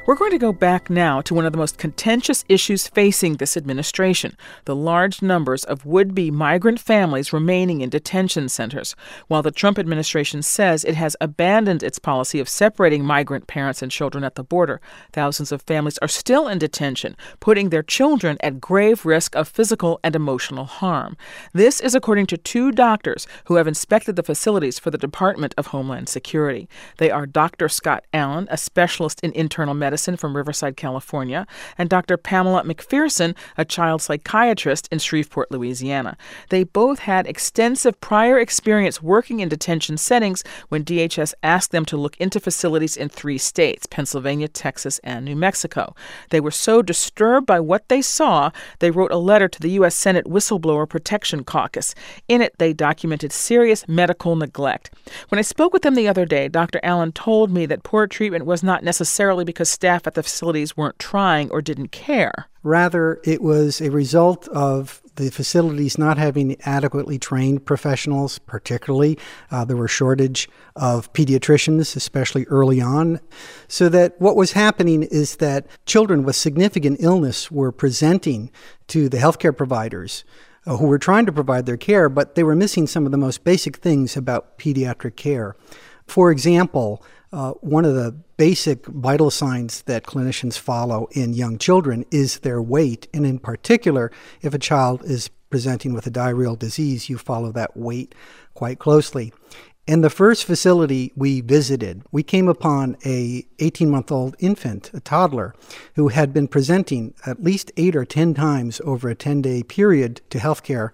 We're going to go back now to one of the most contentious issues facing this administration, the large numbers of would-be migrant families remaining in detention centers. While the Trump administration says it has abandoned its policy of separating migrant parents and children at the border, thousands of families are still in detention, putting their children at grave risk of physical and emotional harm. This is according to two doctors who have inspected the facilities for the Department of Homeland Security. They are Dr. Scott Allen, a specialist in internal medicine from Riverside, California, and Dr. Pamela McPherson, a child psychiatrist in Shreveport, Louisiana. They both had extensive prior experience working in detention settings when DHS asked them to look into facilities in 3 states, Pennsylvania, Texas, and New Mexico. They were so disturbed by what they saw, they wrote a letter to the U.S. Senate Whistleblower Protection Caucus. In it, they documented serious medical neglect. When I spoke with them the other day, Dr. Allen told me that poor treatment was not necessarily because staff at the facilities weren't trying or didn't care. Rather, it was a result of the facilities not having adequately trained professionals, particularly. There were shortage of pediatricians, especially early on. So that what was happening is that children with significant illness were presenting to the healthcare providers who were trying to provide their care, but they were missing some of the most basic things about pediatric care. For example, one of the basic vital signs that clinicians follow in young children is their weight. And in particular, if a child is presenting with a diarrheal disease, you follow that weight quite closely. In the first facility we visited, we came upon a 18-month-old infant, a toddler, who had been presenting at least 8 or 10 times over a 10-day period to healthcare,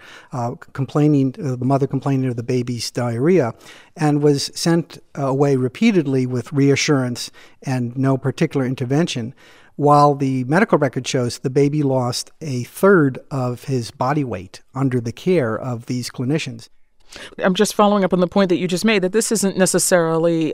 the mother complaining of the baby's diarrhea, and was sent away repeatedly with reassurance and no particular intervention. While the medical record shows the baby lost a third of his body weight under the care of these clinicians. I'm just following up on the point that you just made, that this isn't necessarily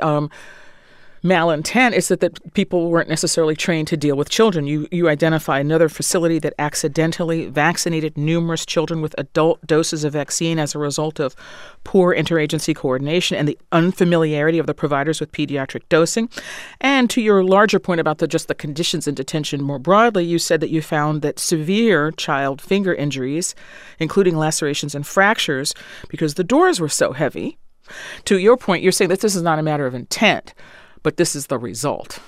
malintent. It's that people weren't necessarily trained to deal with children. You identify another facility that accidentally vaccinated numerous children with adult doses of vaccine as a result of poor interagency coordination and the unfamiliarity of the providers with pediatric dosing. And to your larger point about just the conditions in detention more broadly, you said that you found that severe child finger injuries, including lacerations and fractures, because the doors were so heavy. To your point, you're saying that this is not a matter of intent, but this is the result.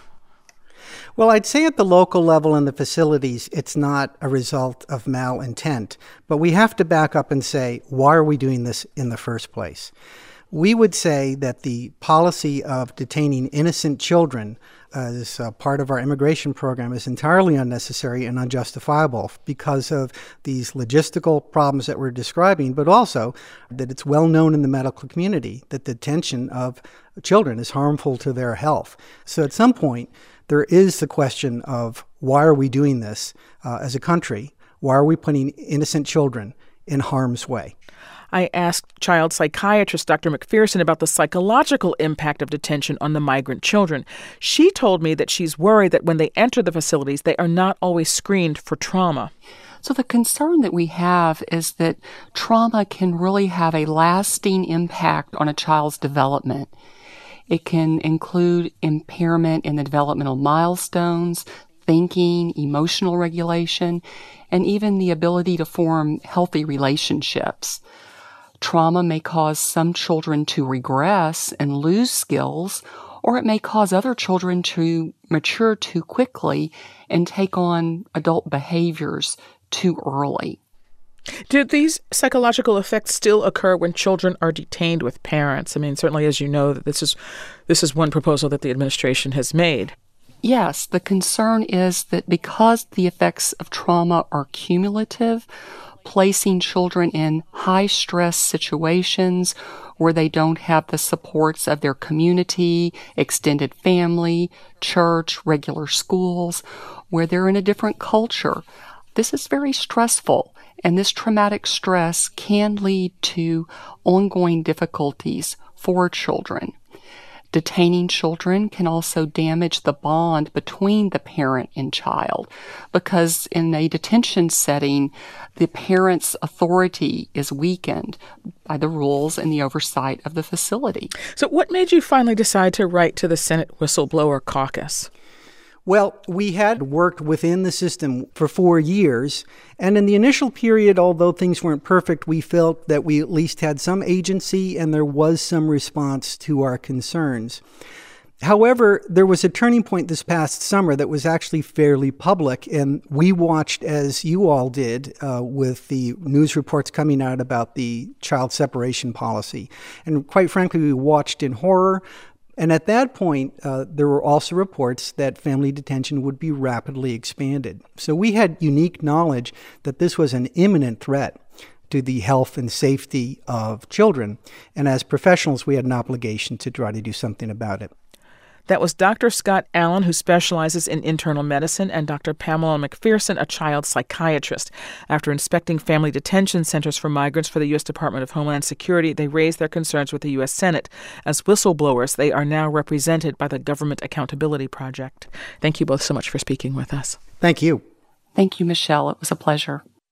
Well, I'd say at the local level in the facilities, it's not a result of malintent. But we have to back up and say, why are we doing this in the first place? We would say that the policy of detaining innocent children as part of our immigration program is entirely unnecessary and unjustifiable because of these logistical problems that we're describing, but also that it's well known in the medical community that the detention of children is harmful to their health. So at some point, there is the question of why are we doing this as a country? Why are we putting innocent children in harm's way? I asked child psychiatrist Dr. McPherson about the psychological impact of detention on the migrant children. She told me that she's worried that when they enter the facilities, they are not always screened for trauma. So the concern that we have is that trauma can really have a lasting impact on a child's development. It can include impairment in the developmental milestones, thinking, emotional regulation, and even the ability to form healthy relationships. Trauma may cause some children to regress and lose skills, or it may cause other children to mature too quickly and take on adult behaviors too early. Do these psychological effects still occur when children are detained with parents? I mean, certainly, as you know, that this is one proposal that the administration has made. Yes, the concern is that because the effects of trauma are cumulative, placing children in high-stress situations where they don't have the supports of their community, extended family, church, regular schools, where they're in a different culture. This is very stressful, and this traumatic stress can lead to ongoing difficulties for children. Detaining children can also damage the bond between the parent and child because in a detention setting, the parent's authority is weakened by the rules and the oversight of the facility. So what made you finally decide to write to the Senate Whistleblower Caucus? Well, we had worked within the system for 4 years, and in the initial period, although things weren't perfect, we felt that we at least had some agency and there was some response to our concerns. However, there was a turning point this past summer that was actually fairly public, and we watched, as you all did, with the news reports coming out about the child separation policy. And quite frankly, we watched in horror. And at that point, there were also reports that family detention would be rapidly expanded. So we had unique knowledge that this was an imminent threat to the health and safety of children. And as professionals, we had an obligation to try to do something about it. That was Dr. Scott Allen, who specializes in internal medicine, and Dr. Pamela McPherson, a child psychiatrist. After inspecting family detention centers for migrants for the U.S. Department of Homeland Security, they raised their concerns with the U.S. Senate. As whistleblowers, they are now represented by the Government Accountability Project. Thank you both so much for speaking with us. Thank you. Thank you, Michelle. It was a pleasure.